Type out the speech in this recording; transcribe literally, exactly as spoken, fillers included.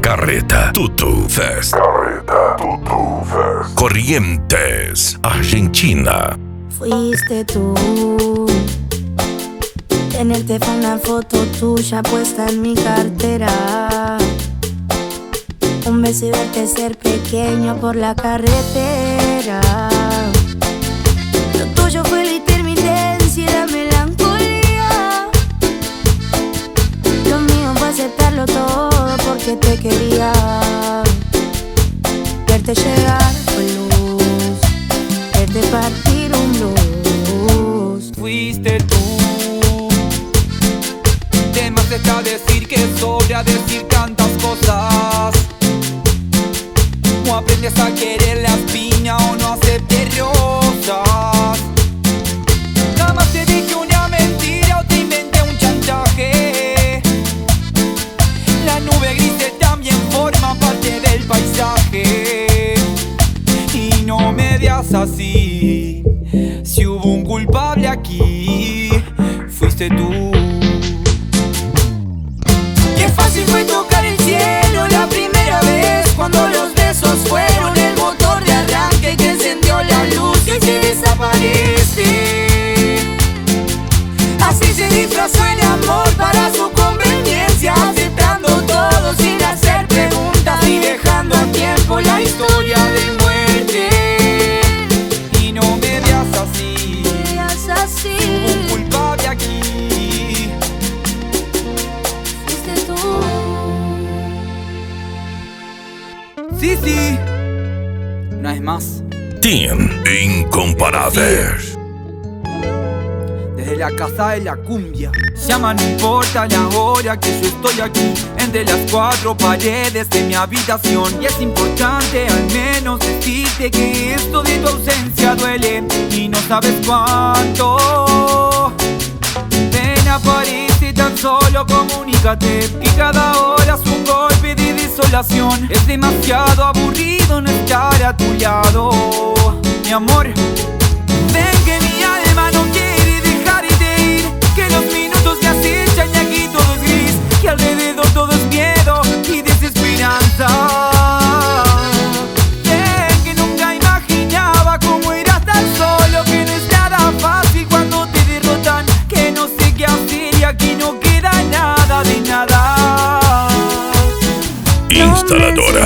Carreta Tutu Fest. Carreta Tutu Fest. Corrientes, Argentina. Fuiste tú. Tenerte fue una foto tuya puesta en mi cartera. Un beso y verte ser pequeño por la carretera. Lo tuyo fue la intermitencia y la melancolía. Lo mío fue aceptarlo todo porque te quería. Verte llegar con luz, verte partir un blues. Fuiste tú. De más está decir que sobra decir tantas cosas. O aprendes a querer la espina o no aceptes rosas. Nada más te dije una mentira o te inventé un chantaje. La nube gris también forma parte del paisaje. Y no me veas así. Si hubo un culpable aquí, fuiste tú. Qué fácil fue tocar el cielo la primera vez, cuando los besos fueron el motor de arranque que encendió la luz y se desaparece. Así se disfrazó el amor para su conveniencia, aceptando todo sin hacer preguntas y dejando a tiempo la historia de muerte. Y no me veas así, Me veas así. hubo un culpable aquí. Fuiste tú. Sí, sí, una vez más. Team Incomparables. Desde la casa de la cumbia. Llama, no importa la hora que yo estoy aquí, entre las cuatro paredes de mi habitación. Y es importante al menos decirte que esto de tu ausencia duele y no sabes cuánto. Ven, aparece tan solo, comunícate, que cada hora es un golpe de desolación. Es demasiado aburrido no estar a tu lado, mi amor. Ven que mi alma no quiere dejarte ir, que los minutos me acechan y aquí todo es gris, que alrededor todo es miedo y desesperanza. Ven que nunca imaginaba cómo eras tan solo, que no es nada fácil cuando te derrotan, que no sé qué hacer y aquí no queda nada de nada. Instaladora